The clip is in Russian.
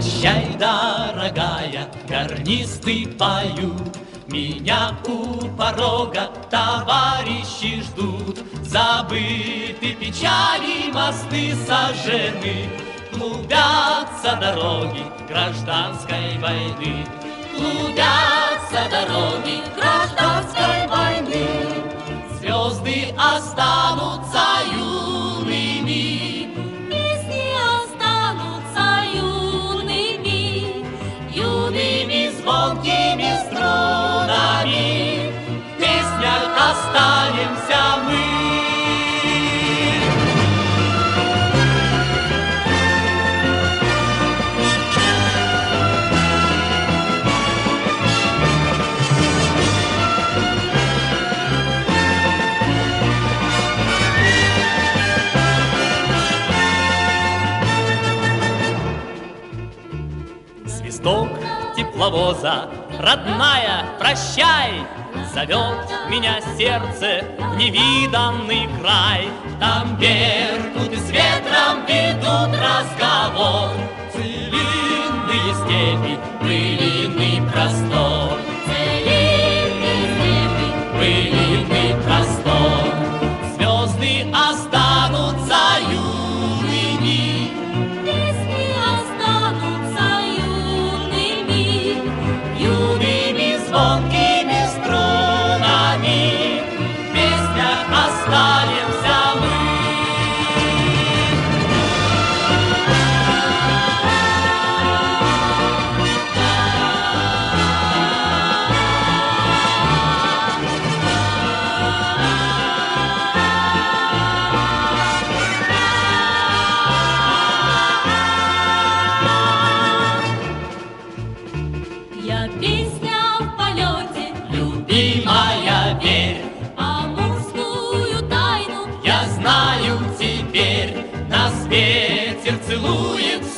Прощай, дорогая, гарнисты поют, меня у порога товарищи ждут. Забыты печали, мосты сожжены, клубятся дороги гражданской войны. Клубятся дороги гражданской войны. Звезды останутся юными, песни останутся юными, юными звонкими струнами. В песнях останемся мы. Свисток тепловоза, родная, прощай, зовет меня сердце в невиданный край. Там беркуты с ветром ведут разговор, целинные степи, пыльный простор. целинные степи, Пыльный простор. Звезды останутся юными, песни останутся юными, юными звонкими струнами. В песнях останемся мы. Я песня в полете, Любимая, верь, амурскую тайну я знаю теперь. Нас ветер целует